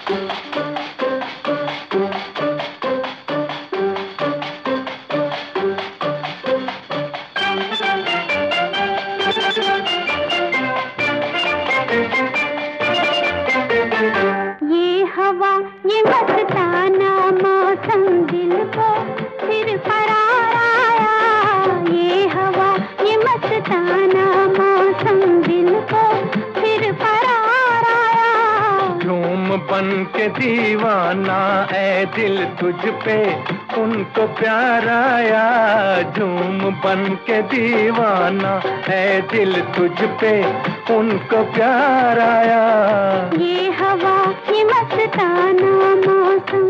ये हवा ये मस्ताना मौसम दिल को फिर करार आया। ये हवा ये मस्ताना मौसम दिल को फिर करार आया। झूम बन के दीवाना ऐ दिल तुझ पे उनको प्यार आया। झूम बन के दीवाना ऐ दिल तुझ पे उनको प्यार आया। ये हवा ये मस्ताना मौसम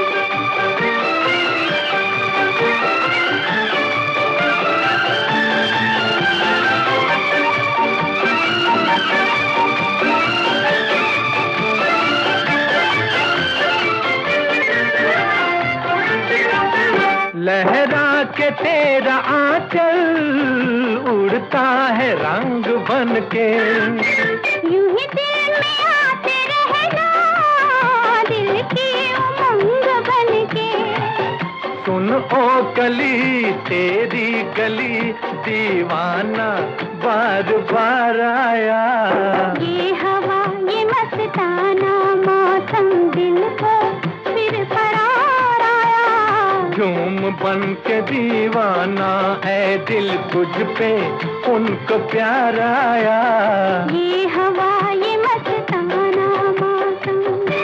लहरा के तेरा आंचल उड़ता है रंग बन के। यूं ही दिल में आते रहना दिल की उमंग बन के। सुन ओ कली तेरी गली दीवाना बार बार आया। ये हवा ये मस्ताना मौसम दिल को फिर करार आया। झूम बन के दीवाना है दिल तुझ पे उनको प्यार आया। ये हवा ये मस्ताना मौसम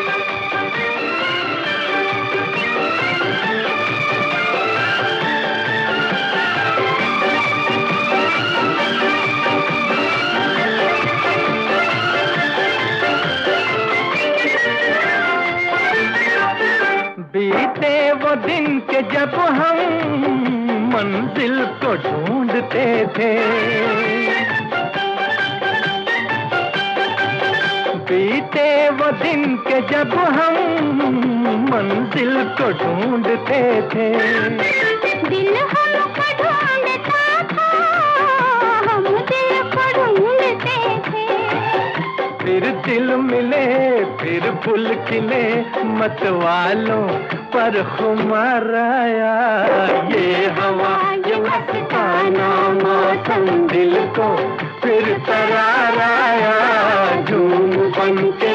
बीते वो दिन के जब हम मंजिल को ढूंढते थे। बीते वो दिन के जब हम मंजिल को ढूंढते थे। दिल हमको ढूंढता था हम दिल को ढूंढते थे। फिर दिल मिले फिर फूल खिले मत वालों पर खुमार आया। ये हवा ये मस्ताना मौसम दिल को फिर करार आया। झूम बन के